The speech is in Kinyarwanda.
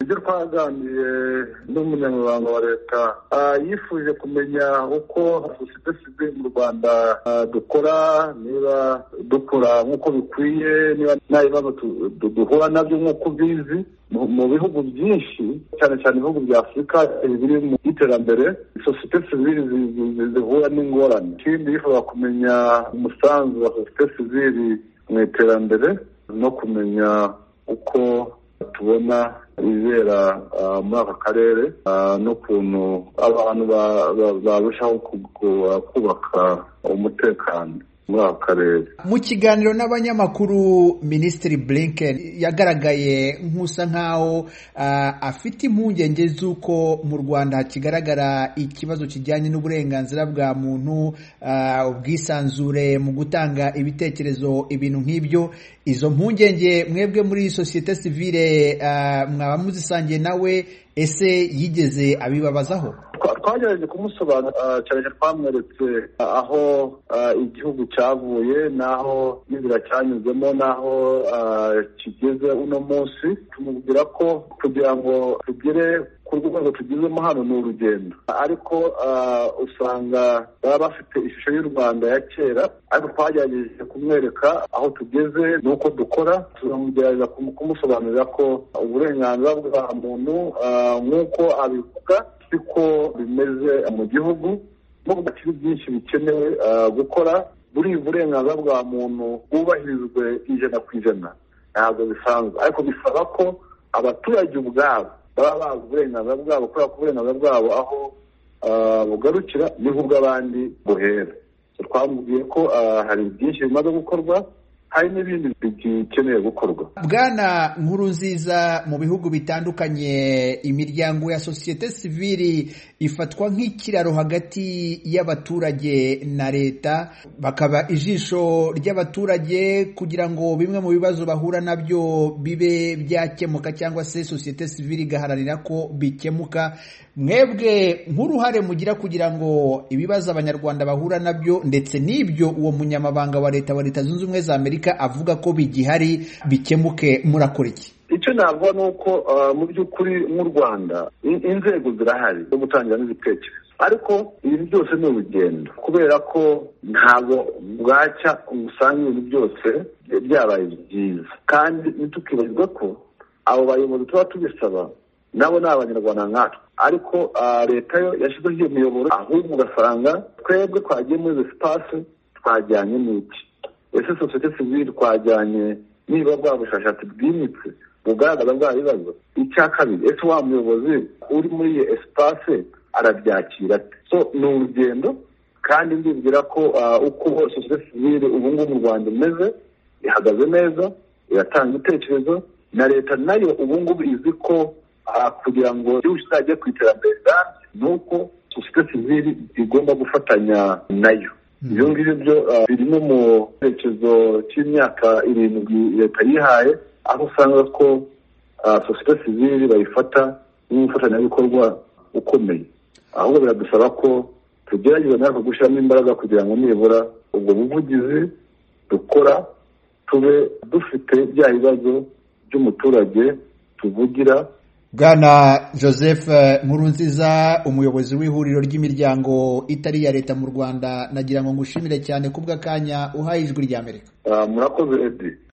ibyo twaganiriye n'umunyamabanga wa leta yifuje kumenya uko sosiyete sivile mu Rwanda dukora, niba dukora nk'uko bikwiye, niba nta bibazo duhura nabyo nk'uko bizi mu bihugu byinshi, cyane cyane ibihugu bya Afurika biri mu iterambere, sosiyete sivile zihura n'ingorane. Ikindi yifuza kumenya umusanzu wa sosiyete sivile mu iterambere no kumenya uko tubona ibibera muri aka karere n'ukuntu abantu barushaho kubaka umutekano muri aka karere. Mu kiganiro n'abanyamakuru, Minisitiri Blinken yagaragaye nk'usa nk'aho afite impungenge z'uko mu Rwanda hakigaragara ikibazo kijyanye n'uburenganzira bwa muntu, ubwisanzure mu gutanga ibitekerezo, ibintu nk'ibyo. Izo mpungenge mwebwe muri sosiyete sivile mwaba muzisangiye nawe, ese yigeze abibabazaho? Twagerageje kumusobanurira, cyane twamweretse aho igihugu cyavuye, n'aho n'inzira cyanyuzemo, n'aho kigeze uno munsi. Tumubwira ko kugira ngo tugere ku rwego tugezemo hano ni urugendo, ariko usanga baba bafite ishusho y'u Rwanda ya kera, ariko twagerageje kumwereka aho tugeze n'uko dukora. Turamugerageza kumusobanurira ko uburenganzira bwa muntu nk'uko abivuga siko bimeze mu gihugu, nubwo hakiri byinshi bikenewe gukora. Buri burenganzira bwa muntu bwubahirizwe 100%, ntabwo bisanzwe, ariko bisaba ko abaturage ubwabo baba bazi uburenganzira bwabo, kubera ko uburenganzira bwabo aho bugarukira niho ubw'abandi buhera. Twamubwiye ko hari byinshi bimaze gukorwa, hari n'ibindi bikeneye gukorwa. Bwana Nkurunziza, mu bihugu bitandukanye imiryango ya sosiyete sivili ifatwa nk'ikiraro hagati y'abaturage na leta, bakaba ijisho ry'abaturage kugira ngo bimwe mu bibazo bahura nabyo bibe byakemuka, cyangwa se sosiyete sivili igaharanira ko bikemuka. Mwebwe nk'uruhare mugira kugira ngo ibibazo abanyarwanda bahura nabyo ndetse n'ibyo uwo munyamabanga wa Leta Zunze Ubumwe za Amerika avuga ko bigihari bikemuke, murakora iki? Icyo navuga ni uko mu by'ukuri mu Rwanda inzego zirahari zo gutangira n'ibitekerezo, ariko ibi byose ni urugendo, kubera ko ntabwo bwacya usanga ibintu byose byabaye byiza. Kandi ntitukibagirwe ko abo bayobozi tuba tubisaba nabo ni abanyarwanda nkatwe, ariko leta yo yashyizeho iyo miyoboro, ahubwo ugasanga twebwe twagiye muri izo sipasi twajyanye n'iki? Ese sosiyete sivile twajyanye niba bwa bushakashatsi bwimitse bugaragaza bwa bibazo? Icya kabiri, ese wa muyobozi uri muri iyo esipase arabyakira? So ni urugendo, kandi ndibwira ko uko sosiyete sivile ubu ngubu mu Rwanda imeze, ihagaze neza, iratanga ibitekerezo, na leta nayo ubu ngubu izi ko kugira ngo igihugu kizajye ku iterambere rirambye nuko sosiyete sivile igomba gufatanya nayo. Ibyo ngibyo byo birimo mu cyerekezo cy'imyaka 7 leta yihaye, aho usanga ko sosiyete sivile bayifata nk'umufatanyabikorwa ukomeye. Ahubwo biradusaba ko tugerageza natwe gushyiramo imbaraga kugira ngo nibura ubwo buvugizi dukora tube dufite bya bibazo by'umuturage tuvugira. Bwana Joseph Nkurunziza, umuyobozi w'ihuriro ry'imiryango itari ya leta mu Rwanda, nagira ngo ngushimire cyane kubw'akanya uhaye Ijwi ry'Amerika. Murakoze Edi.